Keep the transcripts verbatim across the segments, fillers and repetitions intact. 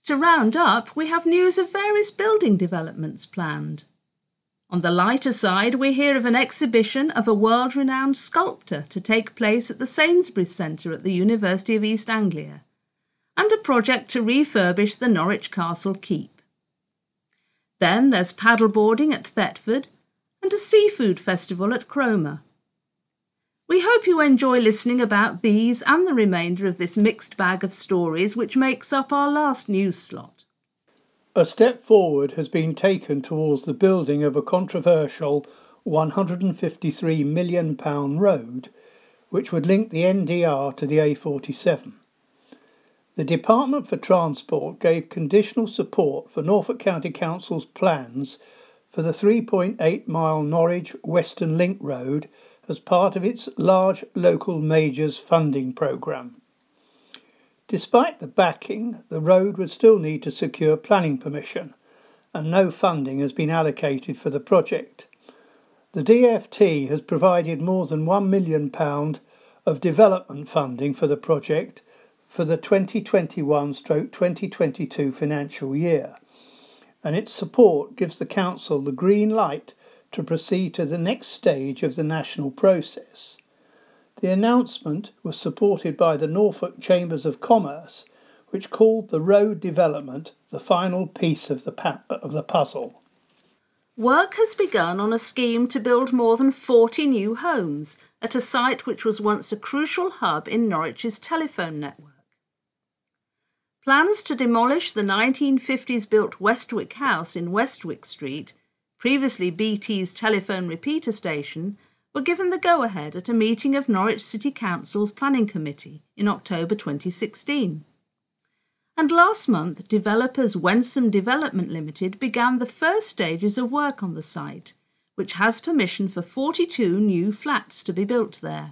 To round up, we have news of various building developments planned. On the lighter side, we hear of an exhibition of a world-renowned sculptor to take place at the Sainsbury's Centre at the University of East Anglia, and a project to refurbish the Norwich Castle Keep. Then there's paddleboarding at Thetford and a seafood festival at Cromer. We hope you enjoy listening about these and the remainder of this mixed bag of stories which makes up our last news slot. A step forward has been taken towards the building of a controversial one hundred fifty-three million pounds road which would link the N D R to the A forty-seven. The Department for Transport gave conditional support for Norfolk County Council's plans for the three point eight mile Norwich Western Link Road as part of its large local majors funding programme. Despite the backing, the road would still need to secure planning permission, and no funding has been allocated for the project. The D F T has provided more than one million pounds of development funding for the project for the twenty twenty-one to twenty twenty-two financial year, and its support gives the Council the green light to proceed to the next stage of the national process. The announcement was supported by the Norfolk Chambers of Commerce, which called the road development the final piece of the, pa- of the puzzle. Work has begun on a scheme to build more than forty new homes at a site which was once a crucial hub in Norwich's telephone network. Plans to demolish the nineteen fifties built Westwick House in Westwick Street, previously B T's telephone repeater station, were given the go-ahead at a meeting of Norwich City Council's Planning Committee in October twenty sixteen. And last month, developers Wensum Development Limited began the first stages of work on the site, which has permission for forty-two new flats to be built there.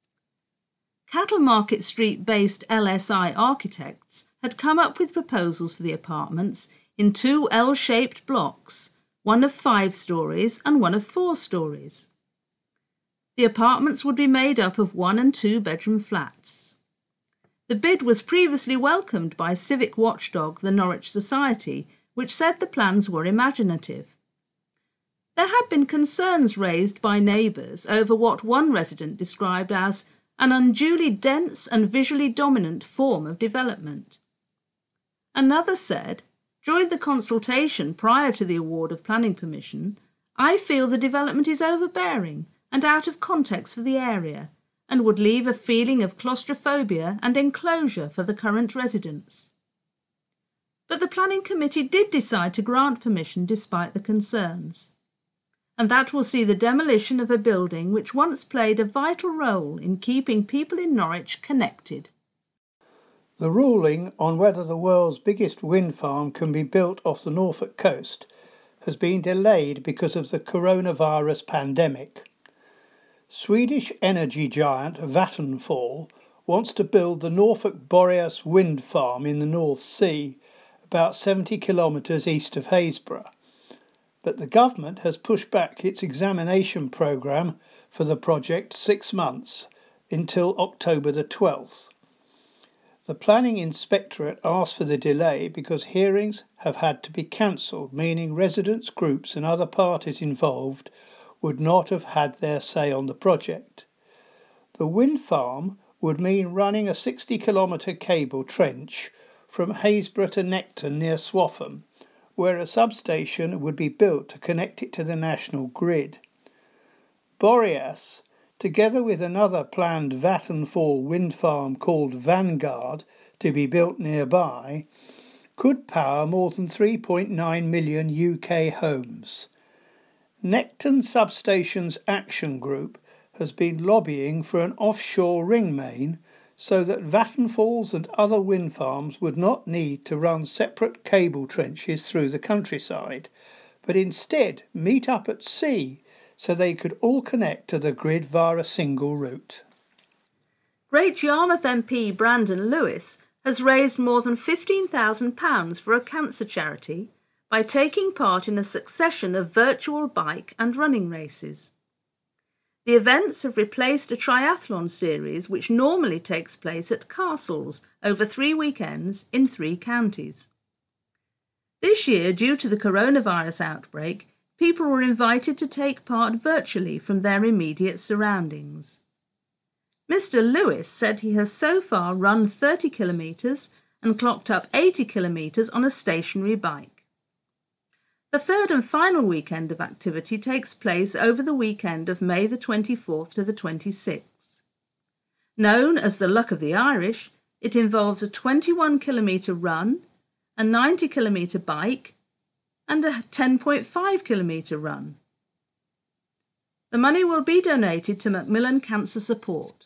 Cattle Market Street-based L S I Architects had come up with proposals for the apartments in two L-shaped blocks, one of five stories and one of four stories. The apartments would be made up of one and two bedroom flats. The bid was previously welcomed by civic watchdog the Norwich Society, which said the plans were imaginative. There had been concerns raised by neighbours over what one resident described as an unduly dense and visually dominant form of development. Another said, during the consultation prior to the award of planning permission, I feel the development is overbearing and out of context for the area, and would leave a feeling of claustrophobia and enclosure for the current residents. But the planning committee did decide to grant permission despite the concerns, and that will see the demolition of a building which once played a vital role in keeping people in Norwich connected. The ruling on whether the world's biggest wind farm can be built off the Norfolk coast has been delayed because of the coronavirus pandemic. Swedish energy giant Vattenfall wants to build the Norfolk Boreas wind farm in the North Sea, about seventy kilometres east of Haysborough. But the government has pushed back its examination programme for the project six months, until October the twelfth. The Planning Inspectorate asked for the delay because hearings have had to be cancelled, meaning residents, groups and other parties involved would not have had their say on the project. The wind farm would mean running a sixty kilometre cable trench from Haysborough to Necton near Swaffham, where a substation would be built to connect it to the national grid. Boreas, together with another planned Vattenfall wind farm called Vanguard to be built nearby, could power more than three point nine million U K homes. Necton Substations Action Group has been lobbying for an offshore ring main so that Vattenfalls and other wind farms would not need to run separate cable trenches through the countryside, but instead meet up at sea so they could all connect to the grid via a single route. Great Yarmouth M P Brandon Lewis has raised more than fifteen thousand pounds for a cancer charity by taking part in a succession of virtual bike and running races. The events have replaced a triathlon series which normally takes place at castles over three weekends in three counties. This year, due to the coronavirus outbreak, people were invited to take part virtually from their immediate surroundings. Mister Lewis said he has so far run thirty kilometres and clocked up eighty kilometres on a stationary bike. The third and final weekend of activity takes place over the weekend of May the twenty-fourth to the twenty-sixth. Known as the Luck of the Irish, it involves a twenty-one kilometre run, a ninety kilometre bike, and a ten point five kilometre run. The money will be donated to Macmillan Cancer Support.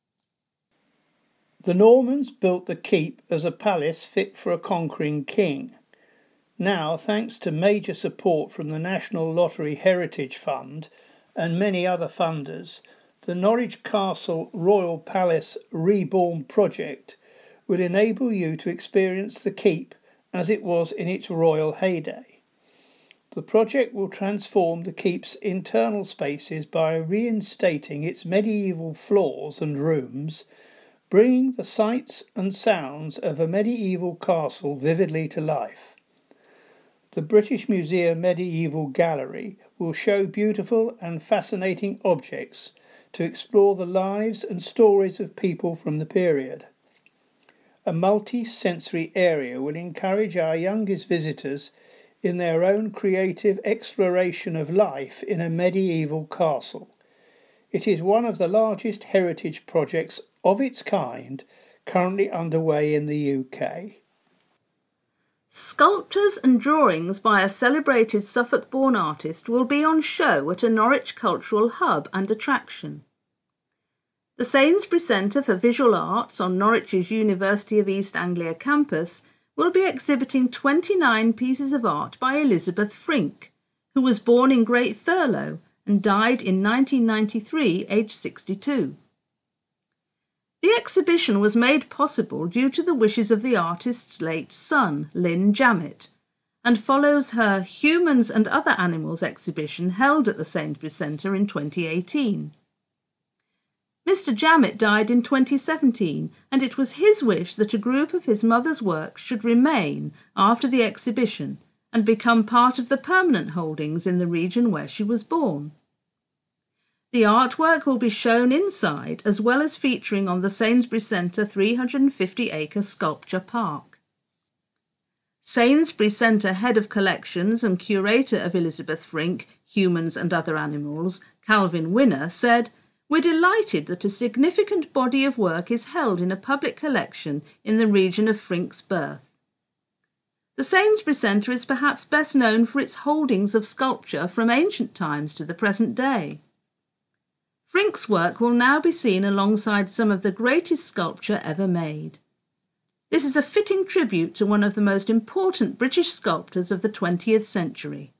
The Normans built the keep as a palace fit for a conquering king. Now, thanks to major support from the National Lottery Heritage Fund and many other funders, the Norwich Castle Royal Palace Reborn project will enable you to experience the keep as it was in its royal heyday. The project will transform the keep's internal spaces by reinstating its medieval floors and rooms, bringing the sights and sounds of a medieval castle vividly to life. The British Museum Medieval Gallery will show beautiful and fascinating objects to explore the lives and stories of people from the period. A multi-sensory area will encourage our youngest visitors in their own creative exploration of life in a medieval castle. It is one of the largest heritage projects of its kind currently underway in the U K. Sculptures and drawings by a celebrated Suffolk-born artist will be on show at a Norwich cultural hub and attraction. The Sainsbury Centre for Visual Arts on Norwich's University of East Anglia campus will be exhibiting twenty-nine pieces of art by Elizabeth Frink, who was born in Great Thurlow and died in nineteen ninety-three, aged sixty-two. The exhibition was made possible due to the wishes of the artist's late son, Lynn Jammett, and follows her Humans and Other Animals exhibition held at the Sainsbury Centre in twenty eighteen. Mister Jammett died in twenty seventeen, and it was his wish that a group of his mother's work should remain after the exhibition and become part of the permanent holdings in the region where she was born. The artwork will be shown inside as well as featuring on the Sainsbury Centre three hundred fifty acre sculpture park. Sainsbury Centre Head of Collections and Curator of Elizabeth Frink, Humans and Other Animals, Calvin Winner, said, "We're delighted that a significant body of work is held in a public collection in the region of Frink's birth. The Sainsbury Centre is perhaps best known for its holdings of sculpture from ancient times to the present day. Frink's work will now be seen alongside some of the greatest sculpture ever made. This is a fitting tribute to one of the most important British sculptors of the twentieth century."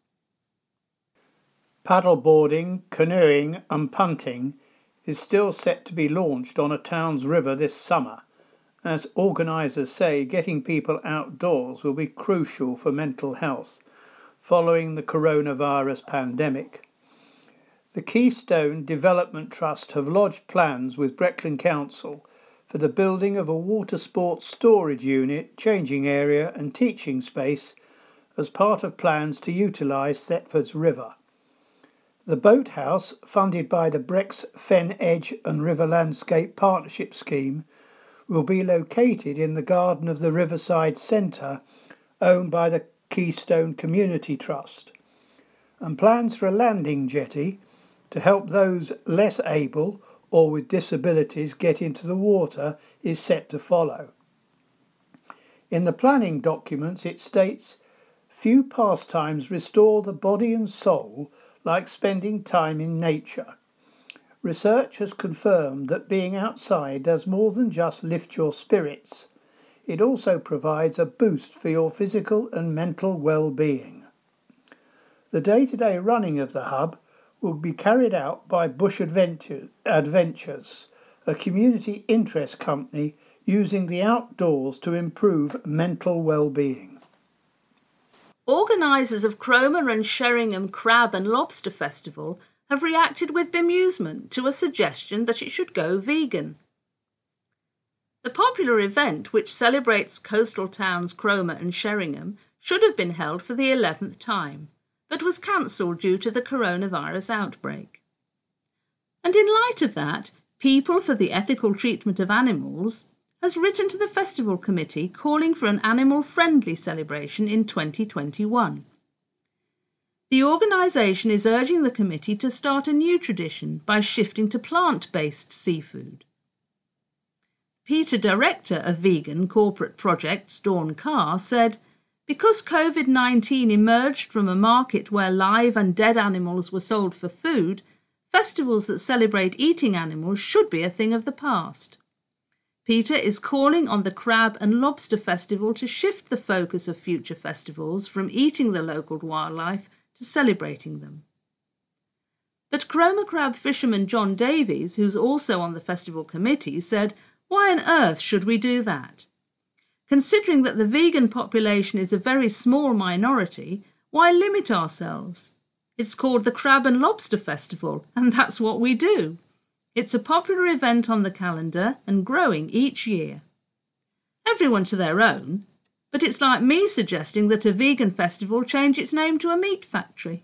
Paddleboarding, canoeing and punting is still set to be launched on a town's river this summer. As organisers say, getting people outdoors will be crucial for mental health following the coronavirus pandemic. The Keystone Development Trust have lodged plans with Brecon Council for the building of a water sports storage unit, changing area and teaching space as part of plans to utilise Thetford's River. The boathouse, funded by the Brex Fen Edge and River Landscape Partnership Scheme, will be located in the garden of the Riverside Centre, owned by the Keystone Community Trust. And plans for a landing jetty to help those less able or with disabilities get into the water is set to follow. In the planning documents it states, "Few pastimes restore the body and soul like spending time in nature. Research has confirmed that being outside does more than just lift your spirits. It also provides a boost for your physical and mental well-being." The day-to-day running of the hub will be carried out by Bush Adventure, Adventures, a community interest company using the outdoors to improve mental well-being. Organisers of Cromer and Sheringham Crab and Lobster Festival have reacted with bemusement to a suggestion that it should go vegan. The The popular event, which celebrates coastal towns Cromer and Sheringham, should have been held for the eleventh time, but was cancelled due to the coronavirus outbreak. And in light of that, People for the Ethical Treatment of Animals has written to the festival committee calling for an animal-friendly celebration in twenty twenty-one. The organisation is urging the committee to start a new tradition by shifting to plant-based seafood. Peter, director of vegan corporate projects Dawn Carr, said, "Because COVID nineteen emerged from a market where live and dead animals were sold for food, festivals that celebrate eating animals should be a thing of the past." Peter is calling on the Crab and Lobster Festival to shift the focus of future festivals from eating the local wildlife to celebrating them. But Cromer crab fisherman John Davies, who's also on the festival committee, said, "Why on earth should we do that? Considering that the vegan population is a very small minority, why limit ourselves? It's called the Crab and Lobster Festival, and that's what we do. It's a popular event on the calendar and growing each year. Everyone to their own, but it's like me suggesting that a vegan festival change its name to a meat factory."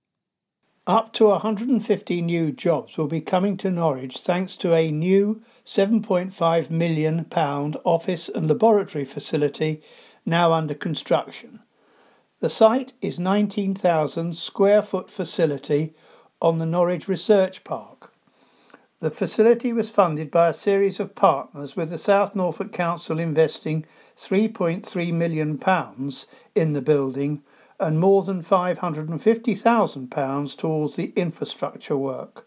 Up to one hundred fifty new jobs will be coming to Norwich thanks to a new seven point five million pounds office and laboratory facility now under construction. The site is nineteen thousand square foot facility on the Norwich Research Park. The facility was funded by a series of partners, with the South Norfolk Council investing three point three million pounds in the building and more than five hundred fifty thousand pounds towards the infrastructure work.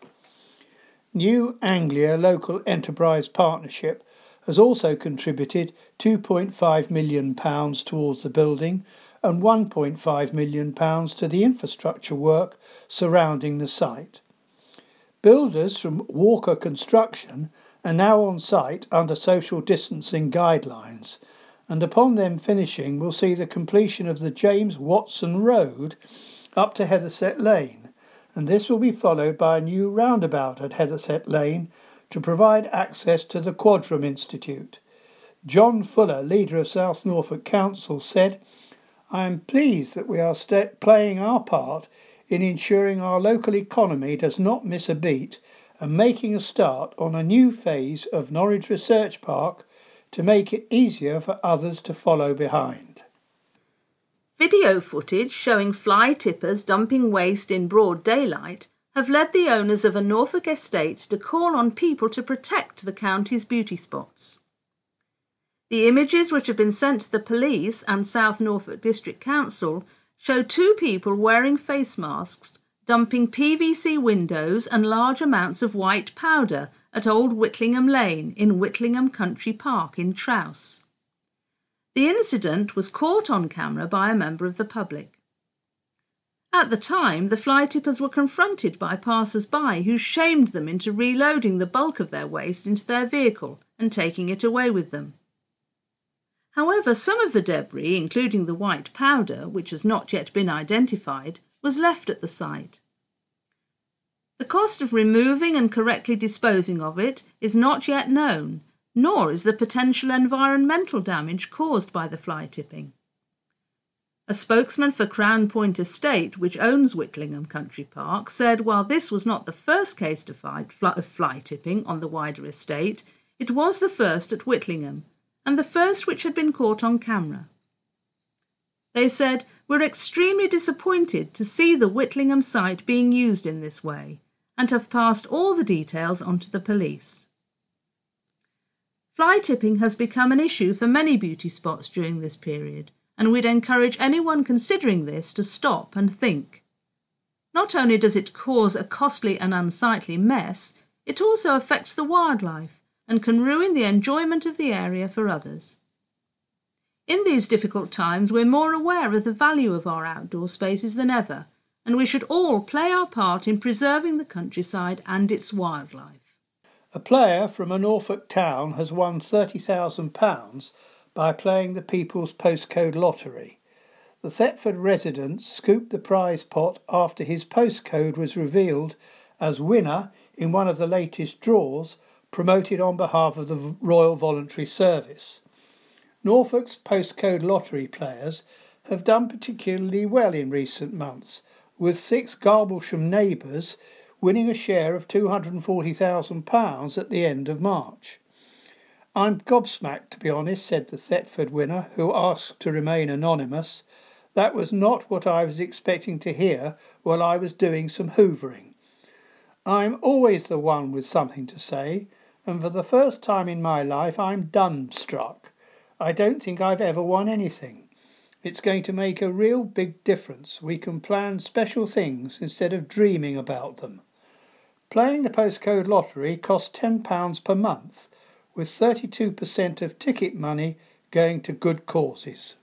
New Anglia Local Enterprise Partnership has also contributed two point five million pounds towards the building and one point five million pounds to the infrastructure work surrounding the site. Builders from Walker Construction are now on site under social distancing guidelines, and upon them finishing will see the completion of the James Watson Road up to Heatherset Lane, and this will be followed by a new roundabout at Heatherset Lane to provide access to the Quadram Institute. John Fuller, leader of South Norfolk Council, said, "I am pleased that we are st- playing our part in ensuring our local economy does not miss a beat and making a start on a new phase of Norwich Research Park to make it easier for others to follow behind." Video footage showing fly tippers dumping waste in broad daylight have led the owners of a Norfolk estate to call on people to protect the county's beauty spots. The images, which have been sent to the police and South Norfolk District Council, show two people wearing face masks dumping P V C windows and large amounts of white powder at Old Whitlingham Lane in Whitlingham Country Park in Trouse. The incident was caught on camera by a member of the public. At the time, the fly tippers were confronted by passers-by who shamed them into reloading the bulk of their waste into their vehicle and taking it away with them. However, some of the debris, including the white powder, which has not yet been identified, was left at the site. The cost of removing and correctly disposing of it is not yet known, nor is the potential environmental damage caused by the fly tipping. A spokesman for Crown Point Estate, which owns Whitlingham Country Park, said while this was not the first case of fly tipping on the wider estate, it was the first at Whitlingham, and the first which had been caught on camera. They said, "We're extremely disappointed to see the Whitlingham site being used in this way, and have passed all the details on to the police." Fly tipping has become an issue for many beauty spots during this period, and we'd encourage anyone considering this to stop and think. Not only does it cause a costly and unsightly mess, it also affects the wildlife and can ruin the enjoyment of the area for others. In these difficult times, we're more aware of the value of our outdoor spaces than ever, and we should all play our part in preserving the countryside and its wildlife. A player from a Norfolk town has won thirty thousand pounds by playing the People's Postcode Lottery. The Thetford resident scooped the prize pot after his postcode was revealed as winner in one of the latest draws, promoted on behalf of the Royal Voluntary Service. Norfolk's postcode lottery players have done particularly well in recent months, with six Garblesham neighbours winning a share of two hundred forty thousand pounds at the end of March. "I'm gobsmacked, to be honest," said the Thetford winner, who asked to remain anonymous. "That was not what I was expecting to hear while I was doing some hoovering. I'm always the one with something to say, and for the first time in my life I'm dumbstruck. I don't think I've ever won anything. It's going to make a real big difference. We can plan special things instead of dreaming about them. Playing the postcode lottery costs ten pounds per month, with thirty-two percent of ticket money going to good causes."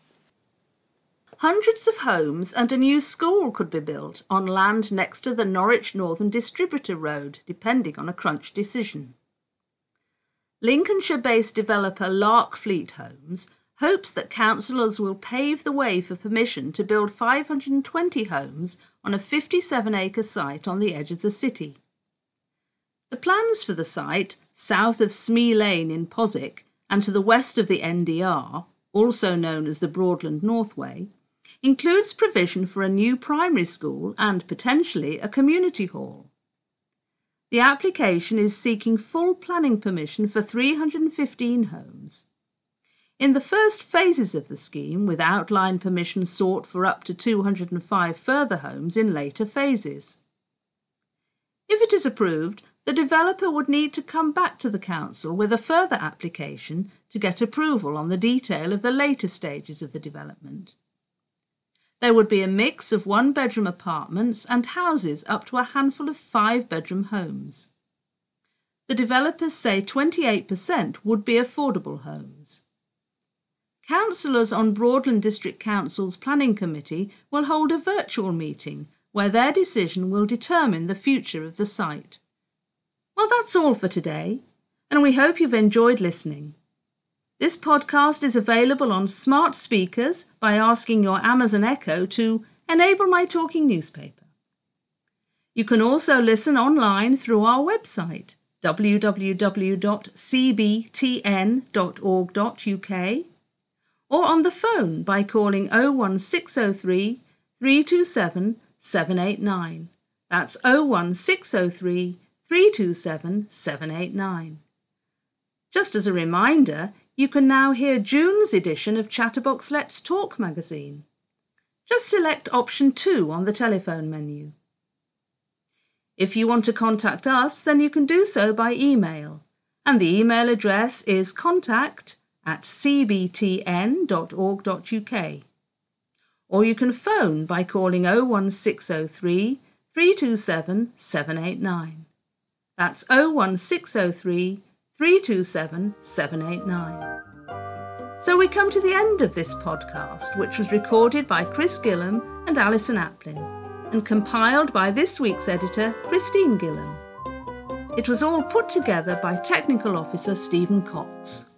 Hundreds of homes and a new school could be built on land next to the Norwich Northern Distributor Road, depending on a crunch decision. Lincolnshire-based developer Larkfleet Homes hopes that councillors will pave the way for permission to build five hundred twenty homes on a fifty-seven acre site on the edge of the city. The plans for the site, south of Smee Lane in Poswick and to the west of the N D R, also known as the Broadland Northway, includes provision for a new primary school and potentially a community hall. The application is seeking full planning permission for three hundred fifteen homes. In the first phases of the scheme, with outline permission sought for up to two hundred five further homes in later phases. If it is approved, the developer would need to come back to the council with a further application to get approval on the detail of the later stages of the development. There would be a mix of one-bedroom apartments and houses up to a handful of five-bedroom homes. The developers say twenty-eight percent would be affordable homes. Councillors on Broadland District Council's Planning Committee will hold a virtual meeting where their decision will determine the future of the site. Well, that's all for today, and we hope you've enjoyed listening. This podcast is available on smart speakers by asking your Amazon Echo to enable my talking newspaper. You can also listen online through our website, w w w dot c b t n dot org dot u k, or on the phone by calling oh one six oh three, three two seven, seven eight nine. That's oh one six oh three, three two seven, seven eight nine. Just as a reminder, you can now hear June's edition of Chatterbox Let's Talk magazine. Just select option two on the telephone menu. If you want to contact us, then you can do so by email, and the email address is contact at c b t n dot org dot u k. Or you can phone by calling oh one six oh three, three two seven, seven eight nine. That's oh one six oh three, three two seven, seven eight nine. So we come to the end of this podcast, which was recorded by Chris Gillam and Alison Aplin, and compiled by this week's editor, Christine Gillam. It was all put together by Technical Officer Stephen Cox.